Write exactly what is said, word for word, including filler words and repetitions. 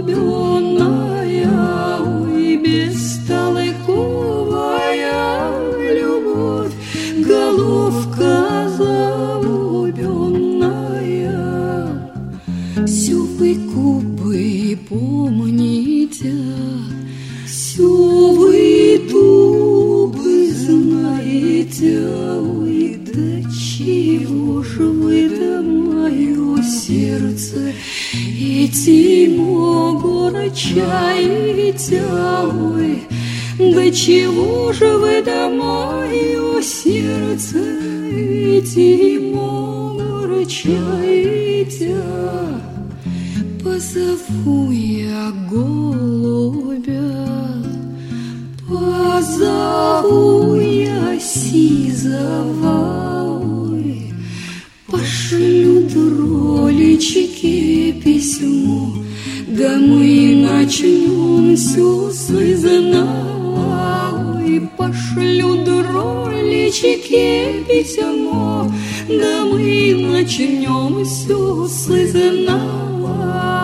голубеная, ой, бестолковая любовь, головка голубеная. Все вы, кубы, помните, все вы, дубы, знаете, ой, да чего ж вы, да мое сердце этим огорчаете, ой, да чего же вы, да мое сердце этим огорчаете? Позову я голубя, позову я сизого, ой, пошлю дролички письмо, да мы начнем все с изного, ой, пошлю дролички письмо, да мы начнем все с изного.